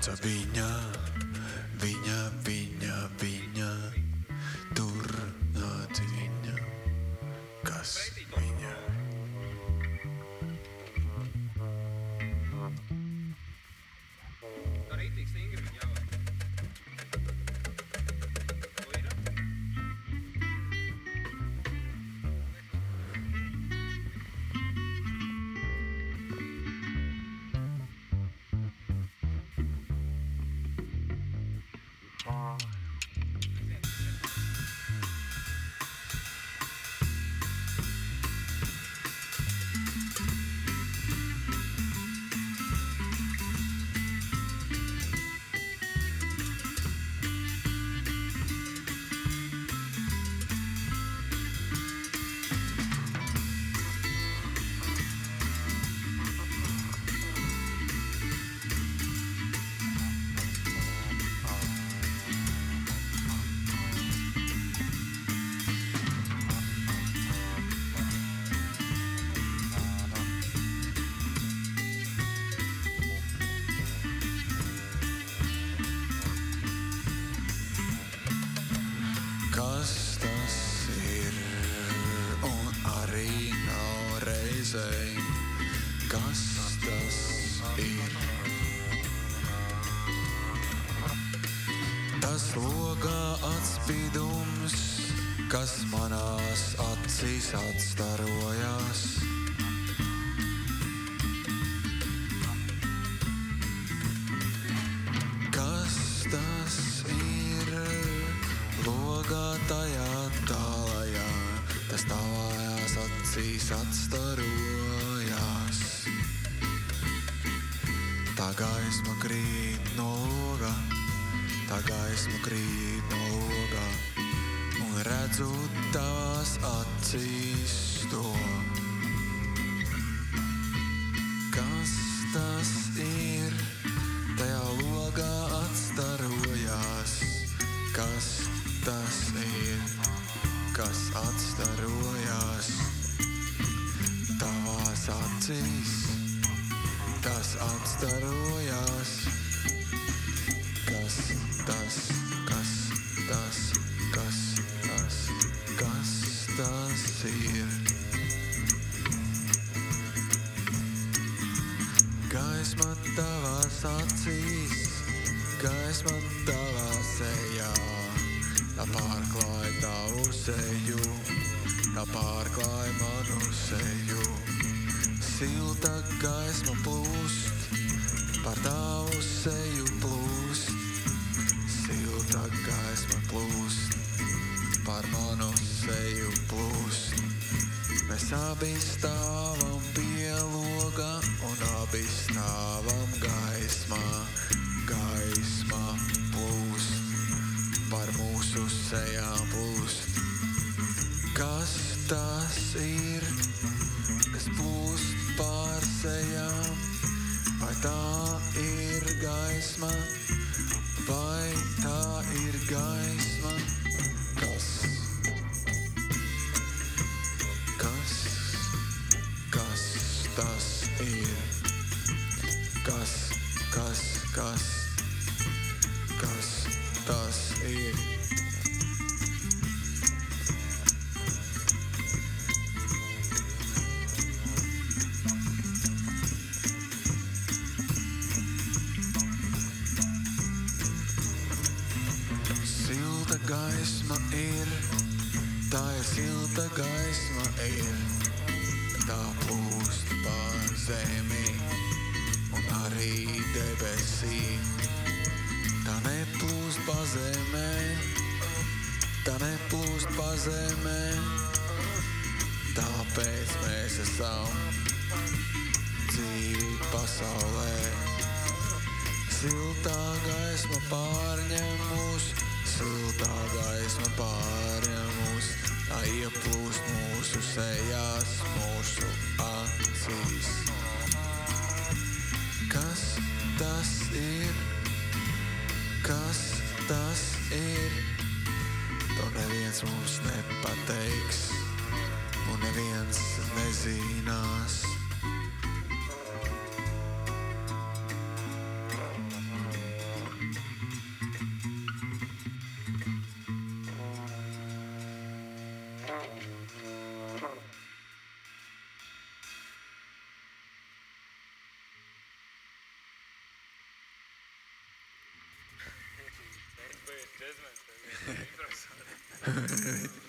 sauca viņa, tur nāc viņa, kas viņa. Tā rītīgi stingri viņa jāvāk. Kas tas ir, un arī nav reizei, kas tas ir. Tas logā atspīdums, kas manās acīs atstarojās. Kas tas ir? Logā tajā tālajā, tas tālajās acīs atstarojās. Tā gaisma krīt no loga, tā gaisma krīt no loga, un redzu tavās acīs to. Kas tas ir? Tajā logā atstarojās. Kas tas ir, kas atstarojās tavās acīs, tas atstarojās. Kas tas, kas tas, kas tas, kas tas ir? Gaisma tavās acīs, gaisma tavā sejā. Tā pārklāj tavu seju, tā pārklāj manu seju. Silta gaisma plūst, par tavu seju plūst. Silta gaisma plūst, par manu seju plūst. Mēs abi stāvam pie loga un abi stāvam gaismā. Gaisma plūst, par mūsu sejām plūst. Kas tas ir, kas plūst pār sejām? Vai tā ir gaisma, vai tā ir gaisma? Kas? Kas? Kas tas ir? Kas? Kas? Kas? Kas tas ir? Silta gaisma ir, tā ir silta gaisma ir, tā plūst pār zemi un arī debesī. Tā neplūst pa zemē, tā neplūst pa zemē, tāpēc mēs esam dzīvi pasaulē. Siltā gaisma pārņem mūs, siltā gaisma pārņem mūs, tā ieplūst mūsu sejās, mūsu acīs. Kas tas ir? Kas tas ir? To neviens mums nepateiks, un neviens nezinās. Džezmens, profesori.